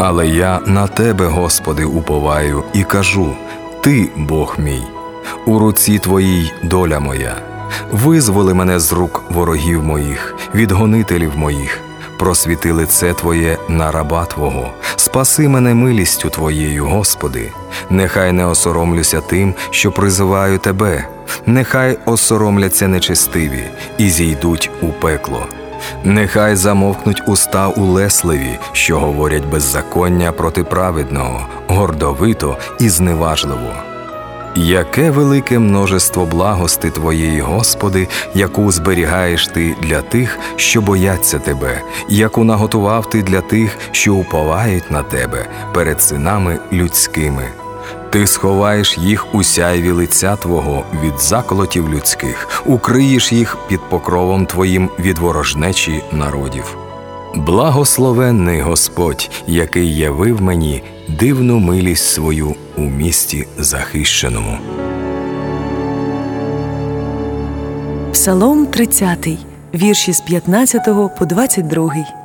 Але я на Тебе, Господи, уповаю і кажу: Ти, Бог мій, у руці Твоїй доля моя. Визволи мене з рук ворогів моїх, від гонителів моїх. Просвіти лице Твоє на раба Твого. Спаси мене милістю Твоєю, Господи. Нехай не осоромлюся тим, що призиваю Тебе. Нехай осоромляться нечестиві і зійдуть у пекло. Нехай замовкнуть уста улесливі, що говорять беззаконня проти праведного, гордовито і зневажливо. Яке велике множество благости Твоєї, Господи, яку зберігаєш Ти для тих, що бояться Тебе, яку наготував Ти для тих, що уповають на Тебе перед синами людськими. Ти сховаєш їх у сяйві лиця Твого від заколотів людських, укриєш їх під покровом Твоїм від ворожнечі народів. Благословенний Господь, який явив мені дивну милість свою у місті захищеному. Псалом 30, вірші з 15 по 22.